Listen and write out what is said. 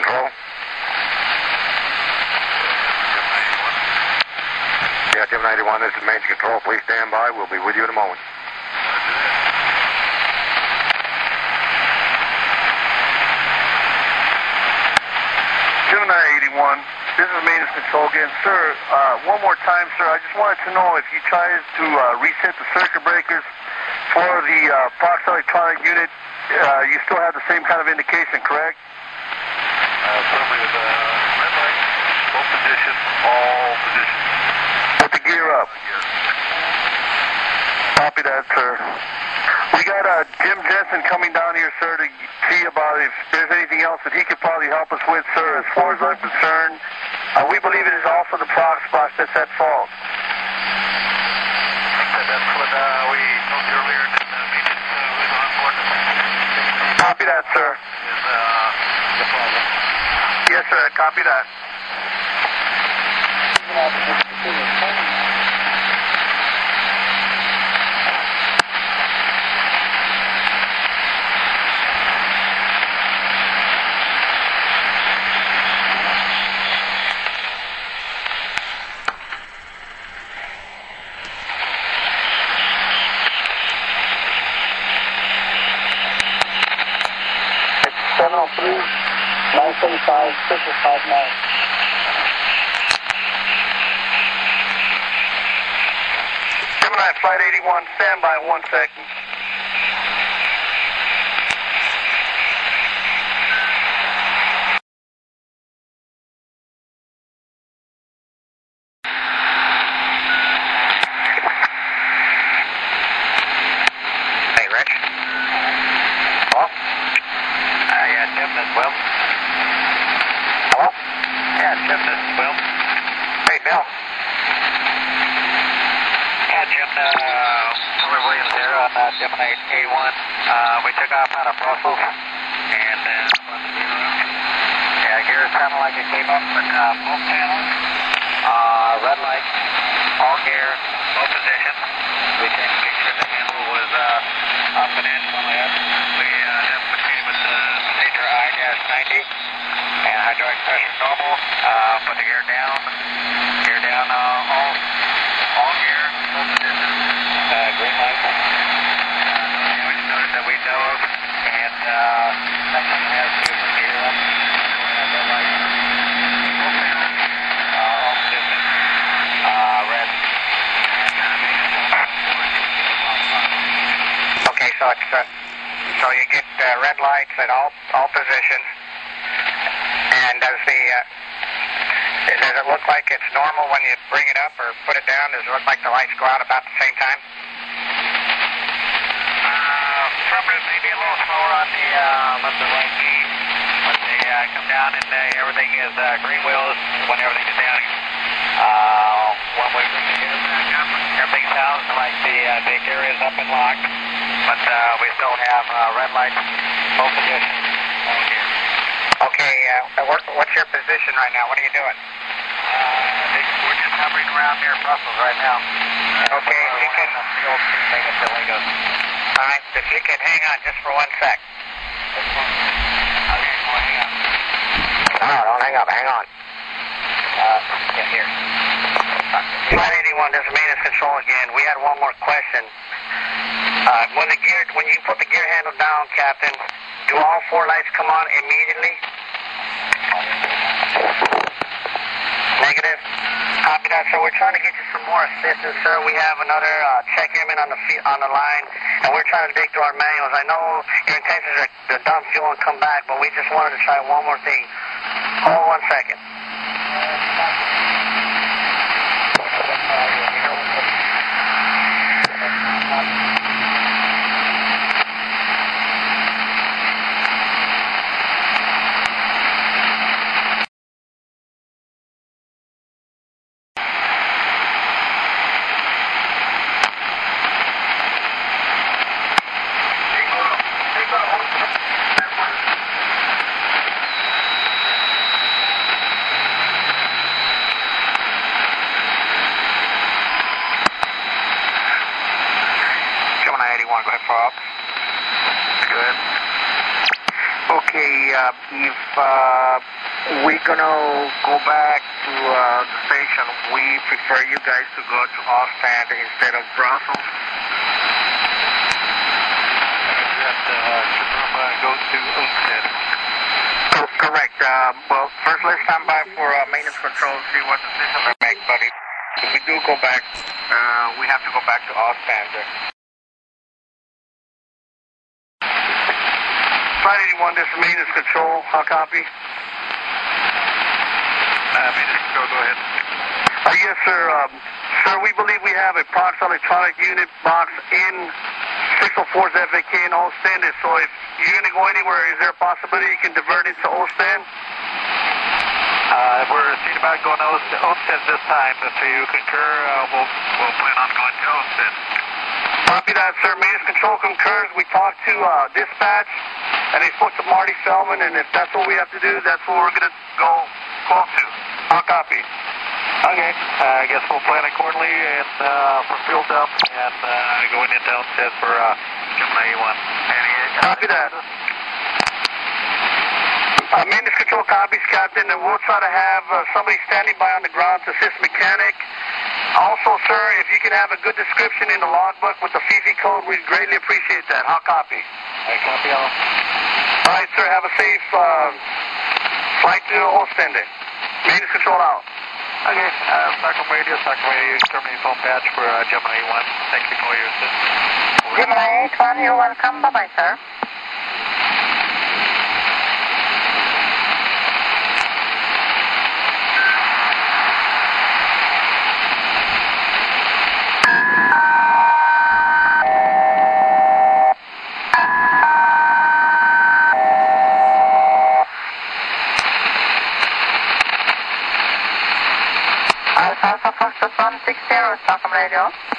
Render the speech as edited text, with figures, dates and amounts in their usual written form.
control. Yeah, Gemini 81, this is Main Control. Please stand by. We'll be with you in a moment. Gemini 81, this is Maintenance Control again. Sir, one more time, sir, I just wanted to know if you tried to reset the circuit breakers for the Fox electronic unit, you still have the same kind of indication, correct? Certainly with red light, low position, all positions. Put the gear up. Copy that, sir. We got Jim Jensen coming down here, sir, to see about if there's anything else that he could probably help us with, sir, as far as I'm concerned. We believe it is also the prog splash that's at fault. That's what we told you earlier that maintenance was on board. Copy that, sir. Is the problem. Yes, sir, copy that. It's 703, 935, 659. Gemini Flight 81, stand by 1 second. Hey, Rich. Hello? Yeah, Jim as well. Hello? Yeah, Jim as well. Hey, Bill. Yeah, Jim, Hillary Williams here on Gemini 81. We took off out of Brussels and yeah, gear sounded like it came up, but both channels, red light, all gear, low position. We checked to make sure the handle was up and in on that. We have proceeded with the procedure I-90 and hydraulic pressure normal. Put the gear down, all gear, low position, green light. No damage noted that we know of, and section has to put the gear up, red light, full panel, all position, red. Okay, so it's so you get red lights at all positions, and does it look like it's normal when you bring it up or put it down? Does it look like the lights go out about the same time? Probably maybe a little slower on the right key, but they come down and everything is green wheels when everything is down. When we bring the gear back up, everything sounds like the gear is up and locked, but we still have red lights, low position, all gear. Okay, what's your position right now? What are you doing? We're just hovering around near Brussels right now. Okay, if you can... All right, if you can hang on just for 1 sec. No, don't hang up, hang on. Yeah, here. Flight 81, this is Maintenance Control again. We had one more question. When you put the gear handle down, Captain, do all 4 lights come on immediately? Negative. Copy that, sir. We're trying to get you some more assistance, sir. We have another check airman on the line, and we're trying to dig through our manuals. I know your intentions are to dump fuel and come back, but we just wanted to try one more thing. Hold 1 second. if we're gonna go back to the station, we prefer you guys to go to Ostend instead of Brussels. Go to Ostend. Correct. Well, first let's stand by for maintenance control, see what decision they make, buddy. If we do go back, we have to go back to Ostend. Flight 81, this is maintenance control. How copy? Maintenance control, go ahead. Yes, sir. Sir, we believe we have a Prox electronic unit box in 604's FAK in Ostend. So if you're going to go anywhere, is there a possibility you can divert it to Ostend? We're thinking about going to Ostend this time. If you concur, we'll plan on going to Ostend. Copy that, sir. Maintenance control concurs. We talked to dispatch, and they spoke to Marty Feldman, and if that's what we have to do, that's what we're going to go call to. I'll copy. Okay. I guess we'll plan accordingly and for fuel dump and going into Ostend for Gemini 1. Copy that. Maintenance control copies, Captain, and we'll try to have somebody standing by on the ground to assist mechanic. Also, sir, if you can have a good description in the logbook with the FIFI code, we'd greatly appreciate that. I'll copy. I copy all. All right, sir, have a safe flight to Ostende. Maintenance control out. Okay, Stockholm Radio, terminating phone patch for Gemini 1. Thank you for your assistance. Gemini 1, you're welcome. Bye-bye, sir. Alpha Foxtrot 160, Stockholm Radio.